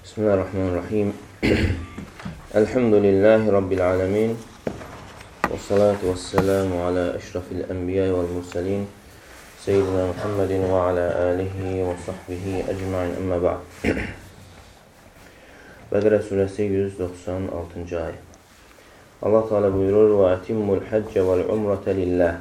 Bismillahirrahmanirrahim. Elhamdülillahi Rabbil alemin. Və salatu və selamu alə əşrafil ənbiya vəl mursalin. Seyyidina Muhammedin və alə alihi və sahbihi əcmain əmmə ba'd. Bəqərə surəsi 196-cı ayə. Allah Teala buyurur: "Və etimmul haccə vəl umrətə lillah."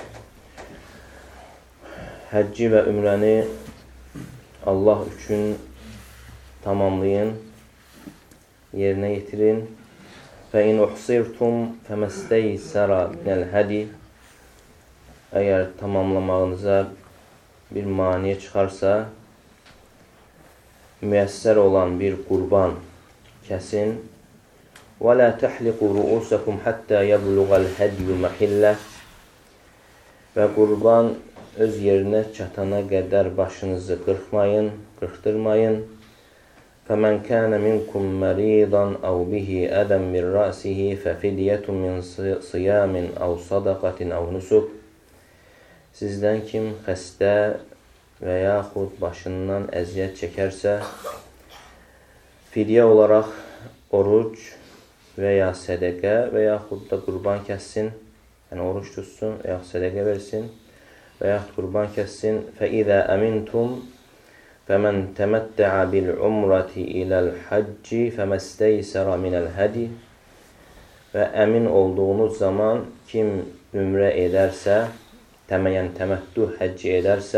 Həcci və ümrəni Allah üçün tamamlayın, yerinə yetirin. فَاِنْ اُحْصِرْتُمْ فَمَسْتَيْسَرَ مِنَ الْهَدِي. Əgər tamamlamağınıza bir maniyə çıxarsa, müyəssər olan bir qurban kəsin. وَلَا تَحْلِقُوا رُؤُسَكُمْ حَتَّى يَبْلُغَ الْهَدْيُ مَحِلَّهُ. Və qurban öz yerinə çatana qədər başınızı qırxdırmayın. فَمَنْ كَانَ مِنْكُمْ مَرِيضًا أَوْ بِهِ أَذًى مِنْ رَأْسِهِ فَفِدْيَةٌ مِنْ صِيَامٍ أَوْ صَدَقَةٍ أَوْ نُسُكٍ. Sizdən kim xəstə və yaxud başından əziyyət çəkərsə, fidyə olaraq oruc və ya sədəqə və yaxud da qurban kəssin, yəni oruc tutsun və yaxud sədəqə versin və yaxud qurban kəssin. فَإِذَا أَمِنْتُمْ فَمَنْ تَمَتَّعَ بِالْعُمْرَةِ إِلَى الْحَجِّ فَمَا اسْتَيْسَرَ مِنَ الْهَدِي. Və əmin olduğunuz zaman kim ümrə edərsə, təməttü həcci edərsə,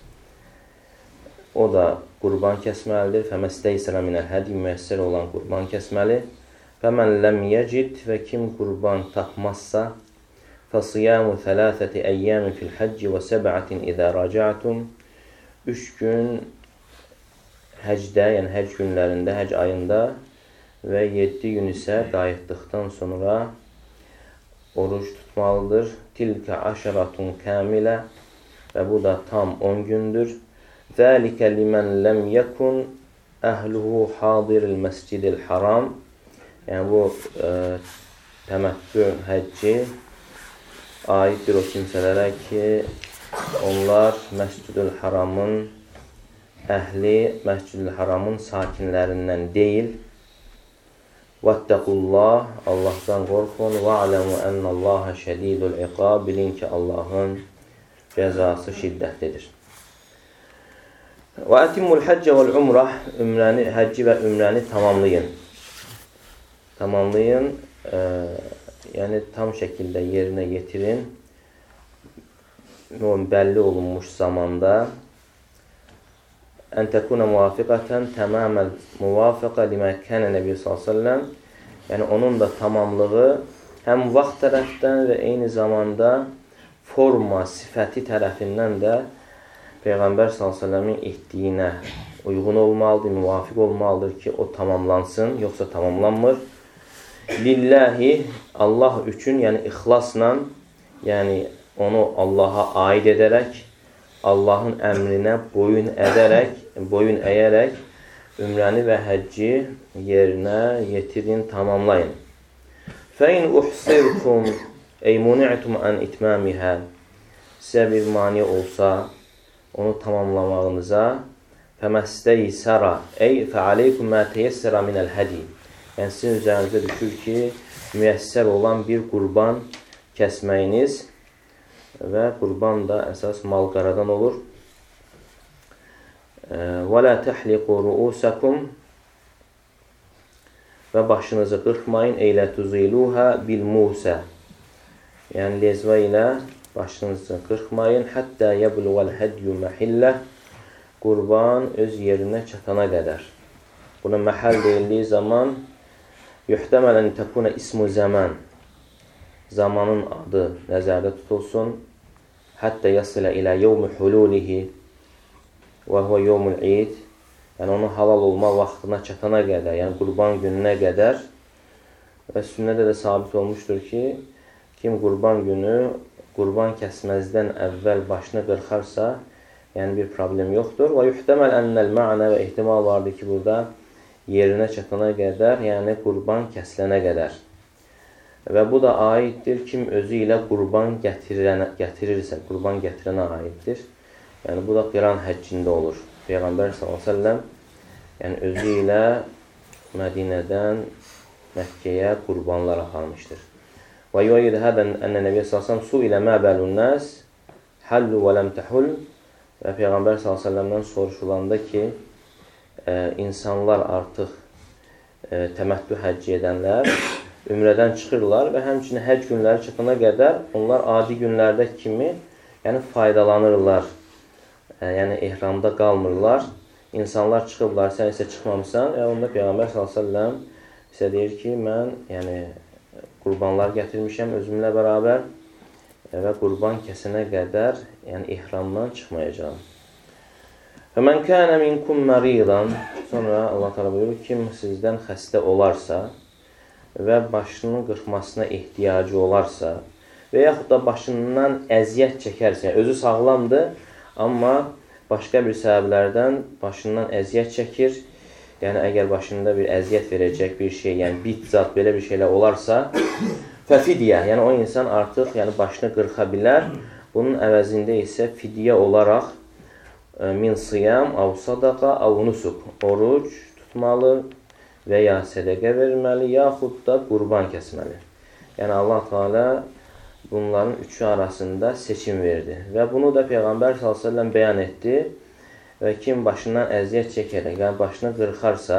o da qurban kəsməlidir. فَمَا اسْتَيْسَرَ مِنَ الْهَدِي, müyəssər olan qurban kəsməli. فَمَنْ لَمْ يَجِدْ, və kim qurban tapmazsa, فَصِيَامُ ثَلَاثَةِ أَيَّامٍ فِي الْحَجِّ وَسَبْعَةٍ إِذَا رَجَعْتُمْ. 3 gün həcdə, yəni həcc günlərində, həcc ayında və 7 gün isə qayıtdıqdan sonra oruc tutmalıdır. Tilkə aşaratun kəmilə, və bu da tam 10 gündür. Zəlikə limən ləm yəkun əhluhu hadiril məscidil haram. Yəni bu təməttü həcci aiddir o kimsələrə ki, onlar Məscidül Haramın əhli, Məscidül Haramın sakinlərindən deyil. Vəttəqullah, Allahdan qorxun. Va'ləmu ənəllaha şədidul iqab, bilin ki, Allahın cəzası şiddətlidir. Və etimmul haccə vəl umrah, həcci və ümrəni tamamlayın. Tamamlayın, yəni tam şəkildə yerinə yetirin. Bəlli olunmuş zamanda. Ən təkuna muvafiqətən təməməl muvafiqə limə kənə Nəbi s.ə.v. Yəni onun da tamamlığı həm vaxt tərəfdən və eyni zamanda forma, sifəti tərəfindən də Peyğəmbər s.ə.v-in etdiyinə uyğun olmalıdır, müvafiq olmalıdır ki, o tamamlansın, yoxsa tamamlanmır. Lillahi, Allah üçün, yəni ixlasla, yəni onu Allaha aid edərək, Allahın əmrinə boyun əyərək ümrəni və həcci yerinə yetirin, tamamlayın. فَاِنْ اُحْصِرْتُمْ اَيْ مُنِعْتُمْ عَنْ اِتْمَامِهَا. Sizə bir mani olsa, onu tamamlamağınıza فَمَسْتَيْسَرَ اَيْ فَعَلَيْكُمْ مَا تَيَسَّرَ مِنَ الْهَدِي. Yəni sizin üzərinizdə düşür ki, müyəssər olan bir qurban kəsməyiniz və qurban da əsas mal-qaradan olur. وَلَا تَحْلِقُوا رُؤُسَكُمْ. Və başınızı qırxmayın. اَيْلَا تُزِيلُوهَا بِالْمُوسَى. Yəni lezva ilə başınızı qırxmayın. حَتَّى يَبْلُغَ الْهَدْيُ مَحِلَّهُ. Qurban öz yerinə çatana qədər. Buna məhəl deyildiyi zaman yuhtəməl ən təkuna ismu zaman. Zamanın adı nəzərdə tutulsun. Hətta yasilə ilə yevmi hululihi və huvə yevmul eid. Yəni onun halal olma vaxtına çatana qədər, yəni qurban gününə qədər. Və sünnədə də sabit olmuşdur ki, kim qurban günü qurban kəsməzdən əvvəl başını qırxarsa, yəni bir problem yoxdur. Və yuhtəməl ənəl mə'nə, və ehtimal vardır ki, burada yerinə çatana qədər, yəni qurban kəsilənə qədər. Və bu da aiddir kim özü ilə qurban gətirirsə, qurban gətirənə aiddir. Yəni bu da qiran həccində olur. Peyğəmbər s.ə.v yəni özü ilə Mədinədən Məkkəyə qurbanlar aparmışdır. Və yu'id hadan anna Nəbi sallallahu su ilə ma balun nas hallu və lam tahul və Peyğəmbər sallallahu soruşulanda ki, insanlar artıq təməttü həcc edənlər ümrədən çıxırlar və həmçinin həcc günləri çatana qədər onlar adi günlərdə kimi yəni faydalanırlar. Yəni ehramda qalmırlar. İnsanlar çıxıblar, sən isə çıxmamısan və onda Peyğəmbər sallallahu isə deyir ki, mən yəni qurbanlar gətirmişəm özümlə bərabər və qurban kəsənə qədər yəni ehramdan çıxmayacağam. Və mən kənə minkum maridan, sonra Allah təala buyurur, kim sizdən xəstə olarsa və başının qırxmasına ehtiyacı olarsa və yaxud da başından əziyyət çəkərsə, özü sağlamdır, amma başqa bir səbəblərdən başından əziyyət çəkir. Yəni, əgər başında bir əziyyət verəcək bir şey, yəni bit zat, belə bir şeylər olarsa, fəfidyə, yəni o insan artıq başını qırxa bilər. Bunun əvəzində isə fidyə olaraq min siyam, av sadaqa, av nusuk, oruc tutmalı və ya sədəqə verməli, yaxud da qurban kəsməli. Yəni, Allah Teala bunların üçü arasında seçim verdi. Və bunu da Peyğəmbər s.ə.v bəyan etdi. Və kim başından əziyyət çəkərək, yəni başını qırxarsa,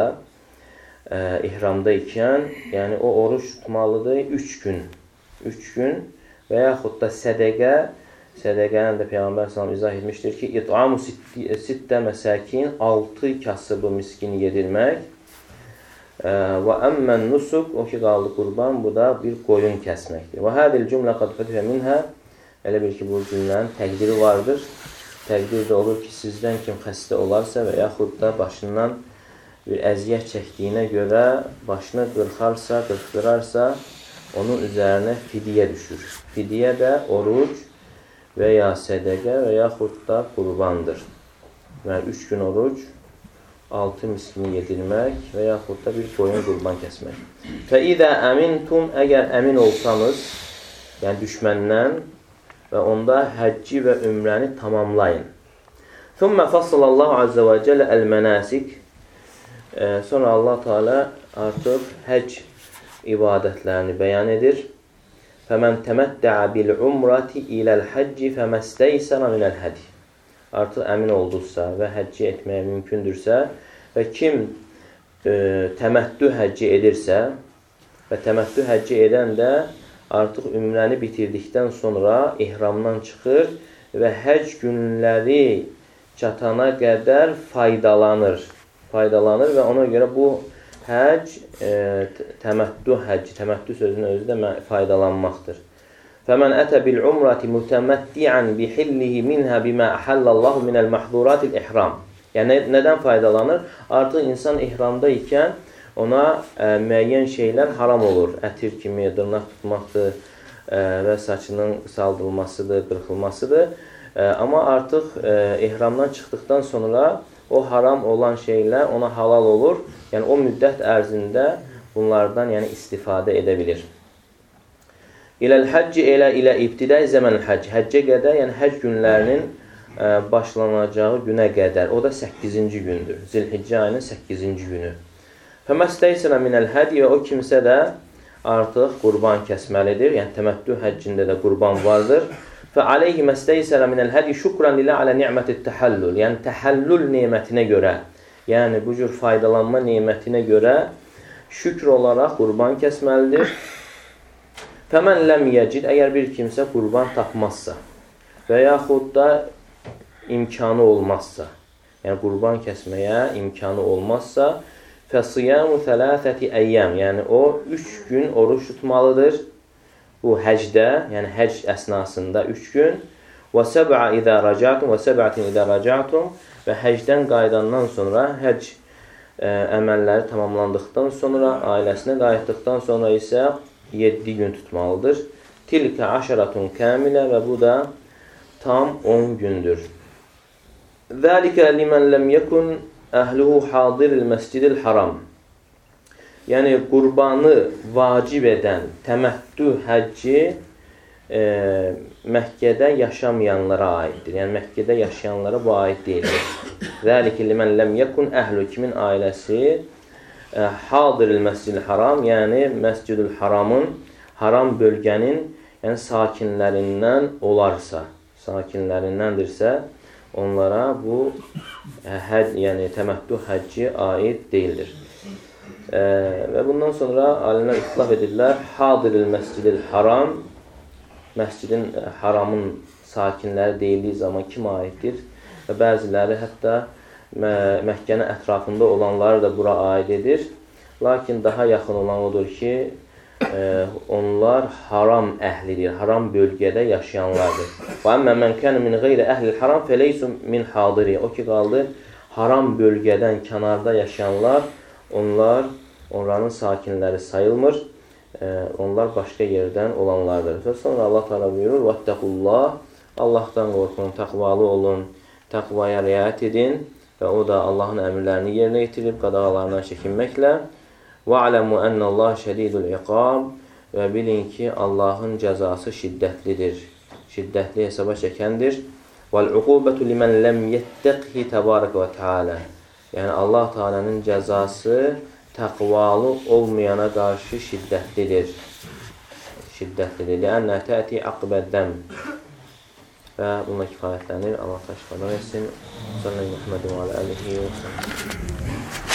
ihramda ikən, yəni o oruç tutmalıdır 3 gün. 3 gün və yaxud da sədəqə, sədəqəni də Peyğəmbər s.ə.v izah etmişdir ki, İt'amu sittə məsəkin, 6 kasıbı miskin yedirmək. Və əmmən nusuk, o ki qaldı qurban, bu da bir qoyun kəsməkdir. Və hədil cümlə qad fətihə minhə, elə bil ki, bu cümlənin təqdiri vardır. Təqdir də olur ki, sizdən kim xəstə olarsa və yaxud da başından bir əziyyət çəkdiyinə görə başını qırxarsa, qırxdırarsa, onun üzərinə fidyə düşür. Fidyə də oruc və ya sədəqə və yaxud da qurbandır. Və 3 gün oruc, 6 miskini yedirmək və yaxud da bir qoyun qurban kəsmək. Fəidə əmintum, əgər əmin olsanız, yəni düşməndən və onda həcci və ümrəni tamamlayın. Thumma fassalallahu azza və cəllə əl-mənasik. Sonra Allah Teala artıq həcc ibadətlərini bəyan edir. Fəmən təməttəə bil-umrati iləl-həcci fəməstəysənə minəl-hədi. Artıq əmin oldursa və həcci etməyə mümkündürsə və kim təməttü həcci edirsə və təməttü həcci edən də artıq ümrəni bitirdikdən sonra ihramdan çıxır və həcc günləri çatana qədər faydalanır və ona görə bu həcc təməttü həcci, təməttü sözünün özü də faydalanmaqdır. فَمَنْ أَتَ بِالْعُمْرَةِ مُتَمَتِّعًا بِحِلِّهِ مِنْهَا بِمَا أَحَلَّ اللّٰهُ مِنَ الْمَحْضُورَاتِ الْإِحْرَامِ. Yəni, nədən faydalanır? Artıq insan ihramda ikən ona müəyyən şeylər haram olur. Ətir kimi, dırnaq tutmaqdır və saçının saldırılmasıdır, qırxılmasıdır. Amma artıq ihramdan çıxdıqdan sonra o haram olan şeylər ona halal olur. Yəni, o müddət ərzində bunlardan istifadə edə bilir. İləl-həcci ilə ibtidai zəmənil həcc. Həccə qədər, yəni həcc günlərinin başlanacağı günə qədər. O da 8-ci gündür. Zilhiccə ayının 8-ci günü. Fəməstəysənə minəl-hədi və o kimsə də artıq qurban kəsməlidir. Yəni təməttü həccində də qurban vardır. Fəaleyhi məstəysənə minəl-hədi şükran lilə alə ni'mətid təhəllül. Yəni təhəllül nemətinə görə, yəni bu cür faydalanma nemətinə görə şükr olaraq qurban kəsməlidir. Fəmən ləm yəcid, əgər bir kimsə qurban tapmazsa və yaxud da imkanı olmazsa, yəni qurban kəsməyə imkanı olmazsa, fəsiyamu thələthəti əyyəm, yəni o 3 gün oruç tutmalıdır bu həcdə, yəni həcc əsnasında 3 gün və səb'a idə rəcətum və səb'atin idə rəcətum və həcdən qayıdandan sonra həcc əməlləri tamamlandıqdan sonra, ailəsinə qayıtdıqdan sonra isə 7 gün tutmalıdır. Tilkə aşaratun kəmilə və bu da tam 10 gündür. Zəlikə limən ləm yəkun əhluhu hadiril məscidil haram. Yəni, qurbanı vacib edən təməttü həcci Məkkədə yaşamayanlara aiddir. Yəni, Məkkədə yaşayanlara bu aid deyildir. Zəlikə limən ləm yəkun əhlü, kimin ailəsi hadiril məscid-i haram, yəni Məscid-ül Haramın, haram bölgənin, yəni sakinlərindən olarsa, sakinlərindəndirsə, onlara bu yəni təməttü həcci aid deyildir. Və bundan sonra alimlər itlaq edirlər, hadiril məscid-i haram, Məscidin haramın sakinləri deyildiyi zaman kim aiddir? Və bəziləri hətta Məkkənin ətrafında olanları da bura aid edir. Lakin daha yaxın olan odur ki, onlar haram əhlidir, haram bölgədə yaşayanlardır. Və əmmə mən kənə min qeyri əhlil haram fəleysu min hadiri. O ki, qaldı, haram bölgədən kənarda yaşayanlar, onların sakinləri sayılmır. Onlar başqa yerdən olanlardır. Sonra Allah Teala buyurur, vəttəqullah, Allahdan qorxun, təqvalı olun, təqvaya riayət edin və o da Allahın əmrlərini yerinə yetirib, qadağalarından çəkinməklə. وَعْلَمُوا أَنَّ اللّٰهَ شَدِيدُ الْعِقَابِ Və bilin ki, Allahın cəzası şiddətlidir, şiddətli hesaba çəkəndir. وَالْعُقُوبَةُ لِمَنْ لَمْ يَتَّقْهِ تَبَارَكَ وَتَعَالَى Yəni, Allah Teala'nın cəzası təqvalı olmayana qarşı şiddətlidir. Şiddətlidir. لِأَنَّا تَأْتِي عَقْبَ الدَّمْ Və bununla kifayətlənir. Allah təşkilatlar etsin. Sallallahu aleyhi və səlləm.